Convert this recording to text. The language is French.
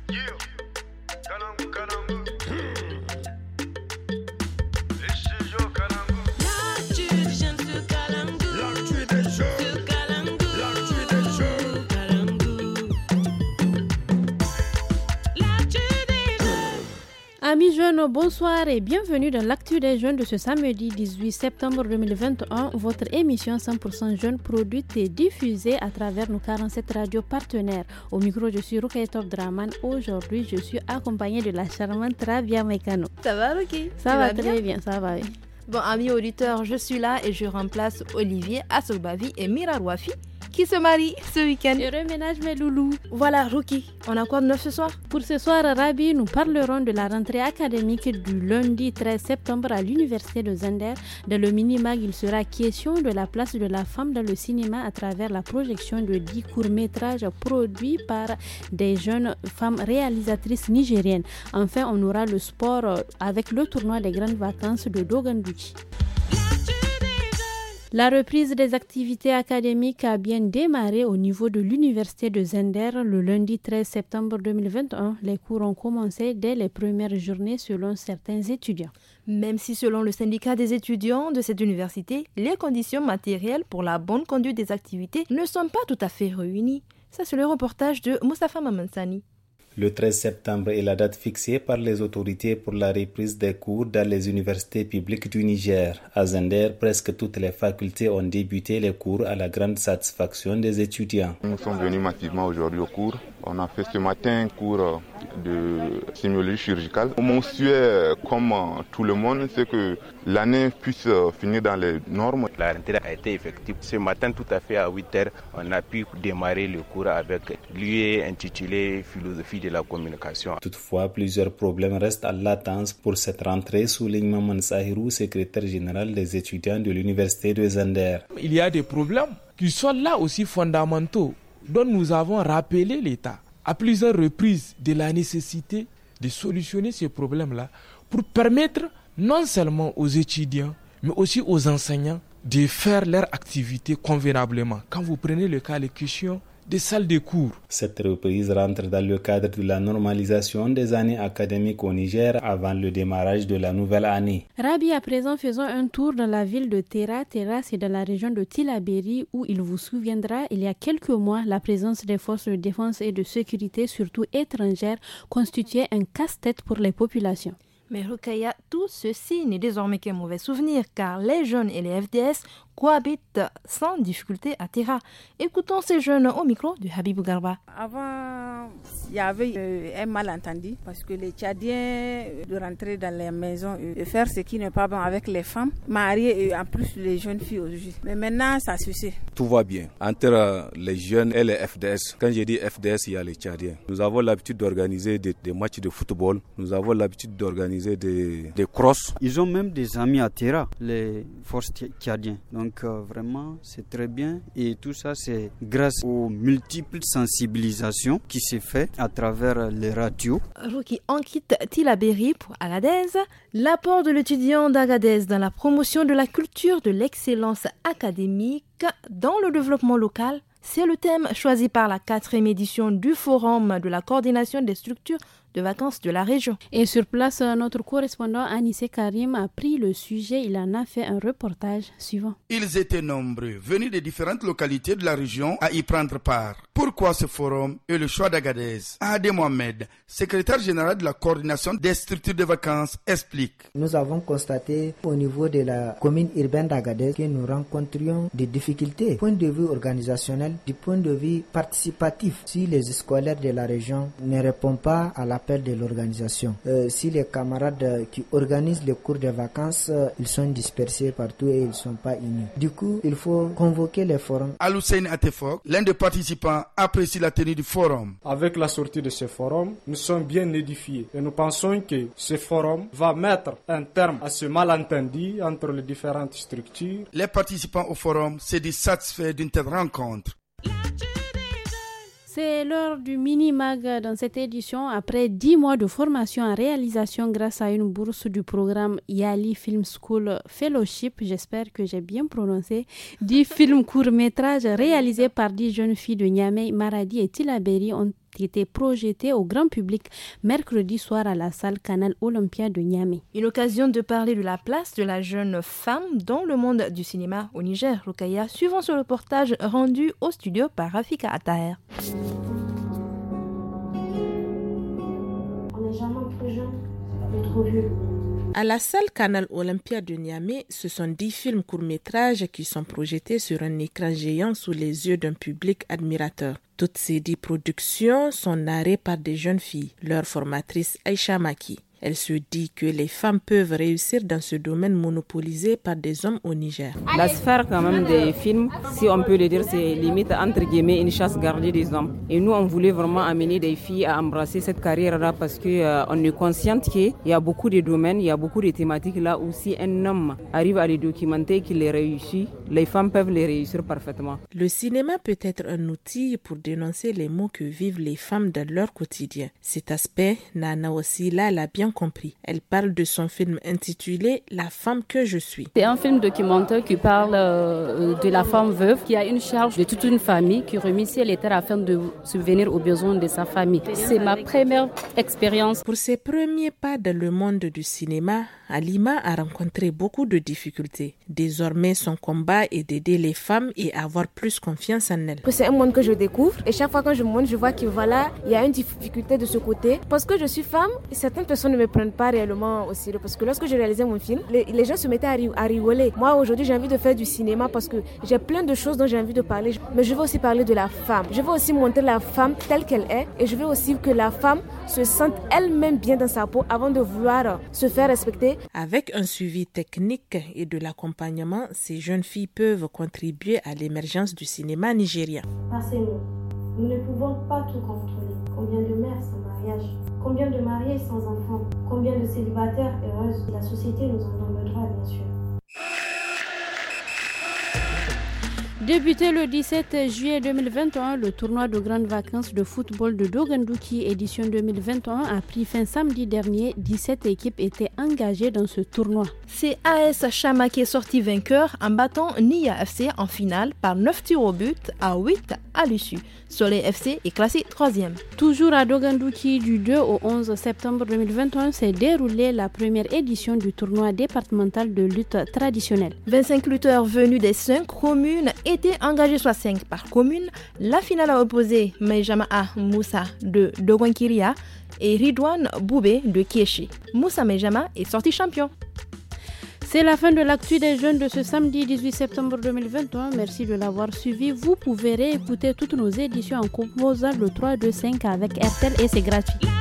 Amis jeunes, bonsoir et bienvenue dans l'actu des jeunes de ce samedi 18 septembre 2021, votre émission 100% jeunes produite et diffusée à travers nos 47 radios partenaires. Au micro, je suis Rukaye Top Draman. Aujourd'hui, je suis accompagnée de la charmante Rabia Mekano. Ça va, Ruki? Ça va très bien, ça va. Oui. Bon, amis auditeurs, je suis là et je remplace Olivier Assobavi et Mira Rouafi qui se marient ce week-end. Je reménage mes loulous. Voilà, Ruki, on a quoi de neuf ce soir? Pour ce soir, Rabi, nous parlerons de la rentrée académique du lundi 13 septembre à l'université de Zender. Dans le mini-mag, il sera question de la place de la femme dans le cinéma à travers la projection de 10 courts-métrages produits par des jeunes femmes réalisatrices nigériennes. Enfin, on aura le sport avec le tournoi des grandes vacances de Doganduchi. La reprise des activités académiques a bien démarré au niveau de l'université de Zender le lundi 13 septembre 2021. Les cours ont commencé dès les premières journées selon certains étudiants. Même si selon le syndicat des étudiants de cette université, les conditions matérielles pour la bonne conduite des activités ne sont pas tout à fait réunies. Ça, c'est le reportage de Moustapha Mamansani. Le 13 septembre est la date fixée par les autorités pour la reprise des cours dans les universités publiques du Niger. À Zender, presque toutes les facultés ont débuté les cours à la grande satisfaction des étudiants. Nous sommes venus massivement aujourd'hui au cours. On a fait ce matin un cours de sémiologie chirurgicale. Mon souhait, comme tout le monde, c'est que l'année puisse finir dans les normes. La rentrée a été effective. Ce matin, tout à fait à 8h, on a pu démarrer le cours avec l'UE intitulé Philosophie de la communication. Toutefois, plusieurs problèmes restent en latence pour cette rentrée, souligne Maman Sahirou, secrétaire général des étudiants de l'université de Zender. Il y a des problèmes qui sont là aussi fondamentaux, dont nous avons rappelé l'État à plusieurs reprises de la nécessité de solutionner ces problèmes-là pour permettre non seulement aux étudiants, mais aussi aux enseignants de faire leur activité convenablement. Quand vous prenez le cas, les questions des salles de cours. Cette reprise rentre dans le cadre de la normalisation des années académiques au Niger avant le démarrage de la nouvelle année. Rabi, à présent, faisons un tour dans la ville de Terra. Terra, c'est dans la région de Tillabéri où il vous souviendra, il y a quelques mois, la présence des forces de défense et de sécurité, surtout étrangères, constituait un casse-tête pour les populations. Mais Rukaya, tout ceci n'est désormais qu'un mauvais souvenir car les jeunes et les FDS cohabitent sans difficulté à Terra. Écoutons ces jeunes au micro de Habibou Garba. Avant, il y avait un malentendu parce que les Tchadiens de rentrer dans les maisons et faire ce qui n'est pas bon avec les femmes, mariées et en plus les jeunes filles aussi. Mais maintenant, ça suffit. Tout va bien entre les jeunes et les FDS. Quand je dis FDS, il y a les Tchadiens. Nous avons l'habitude d'organiser des matchs de football. Nous avons l'habitude d'organiser des crosses. Ils ont même des amis à Terra, les forces tchadiennes. Donc vraiment, c'est très bien. Et tout ça, c'est grâce aux multiples sensibilisations qui s'est fait à travers les radios. Ruki, on quitte Tillabéri pour Agadez. L'apport de l'étudiant d'Agadez dans la promotion de la culture de l'excellence académique dans le développement local, c'est le thème choisi par la 4e édition du Forum de la coordination des structures de vacances de la région. Et sur place, notre correspondant Anissé Karim a pris le sujet. Il en a fait un reportage suivant. Ils étaient nombreux, venus de différentes localités de la région à y prendre part. Pourquoi ce forum et le choix d'Agadez? Adé Mohamed, secrétaire général de la coordination des structures de vacances, explique. Nous avons constaté au niveau de la commune urbaine d'Agadez que nous rencontrions des difficultés du point de vue organisationnel, du point de vue participatif. Si les scolaires de la région ne répondent pas à l'appel de l'organisation, si les camarades qui organisent les cours de vacances, ils sont dispersés partout et ils ne sont pas unis. Du coup, il faut convoquer les forums. Aloussène Atefok, l'un des participants, apprécie la tenue du forum. Avec la sortie de ce forum, nous sommes bien édifiés et nous pensons que ce forum va mettre un terme à ce malentendu entre les différentes structures. Les participants au forum se disent satisfaits d'une telle rencontre. C'est l'heure du mini-mag dans cette édition. Après 10 mois de formation en réalisation grâce à une bourse du programme Yali Film School Fellowship, j'espère que j'ai bien prononcé, 10 films courts-métrages réalisés par 10 jeunes filles de Niamey, Maradi et Tillabéri ont été projeté au grand public mercredi soir à la salle Canal Olympia de Niamey. Une occasion de parler de la place de la jeune femme dans le monde du cinéma au Niger, Rukaya, suivant ce reportage rendu au studio par Rafika Attaher. On n'est jamais trop jeune, mais trop vieux. À la salle Canal Olympia de Niamey, ce sont 10 films courts-métrages qui sont projetés sur un écran géant sous les yeux d'un public admirateur. Toutes ces 10 productions sont narrées par des jeunes filles, leur formatrice Aïcha Maki. Elle se dit que les femmes peuvent réussir dans ce domaine monopolisé par des hommes au Niger. La sphère quand même des films, si on peut le dire, c'est limite entre guillemets une chasse gardée des hommes. Et nous, on voulait vraiment amener des filles à embrasser cette carrière-là parce qu'on est consciente qu'il y a beaucoup de domaines, il y a beaucoup de thématiques là où si un homme arrive à les documenter et qu'il les réussit, les femmes peuvent les réussir parfaitement. Le cinéma peut être un outil pour dénoncer les maux que vivent les femmes dans leur quotidien. Cet aspect, Nana Wassila l'a bien compris. Elle parle de son film intitulé « La femme que je suis ». C'est un film documentaire qui parle de la femme veuve qui a une charge de toute une famille qui remet ciel et terre afin de subvenir aux besoins de sa famille. C'est ma première expérience. Pour ses premiers pas dans le monde du cinéma, Halima a rencontré beaucoup de difficultés. Désormais, son combat est d'aider les femmes et avoir plus confiance en elles. C'est un monde que je découvre et chaque fois que je monte, je vois que voilà, il y a une difficulté de ce côté. Parce que je suis femme, certaines personnes ne me prennent pas réellement au sérieux. Parce que lorsque je réalisais mon film, les gens se mettaient à rigoler. Moi, aujourd'hui, j'ai envie de faire du cinéma parce que j'ai plein de choses dont j'ai envie de parler. Mais je veux aussi parler de la femme. Je veux aussi montrer la femme telle qu'elle est et je veux aussi que la femme se sente elle-même bien dans sa peau avant de vouloir se faire respecter. Avec un suivi technique et de l'accompagnement, ces jeunes filles peuvent contribuer à l'émergence du cinéma nigérien. Passez-nous. Nous ne pouvons pas tout contrôler. Combien de mères sans mariage? Combien de mariées sans enfants? Combien de célibataires heureuses? La société nous en donne le droit, bien sûr. Débuté le 17 juillet 2021, le tournoi de grandes vacances de football de Dogandouki édition 2021 a pris fin samedi dernier. 17 équipes étaient engagées dans ce tournoi. C'est AS Chama qui est sorti vainqueur en battant Nia FC en finale par 9 tirs au but à 8 à l'issue. Soleil FC est classé 3e. Toujours à Dogandouki, du 2 au 11 septembre 2021 s'est déroulée la première édition du tournoi départemental de lutte traditionnelle. 25 lutteurs venus des 5 communes étaient engagés, soit 5 par commune. La finale a opposé Mejama'a Moussa de Dogonkiria et Ridwan Boubé de Kiechi. Moussa Mejama est sorti champion. C'est la fin de l'actu des jeunes de ce samedi 18 septembre 2021. Merci de l'avoir suivi. Vous pouvez réécouter toutes nos éditions en composant le 325 avec RTL et c'est gratuit.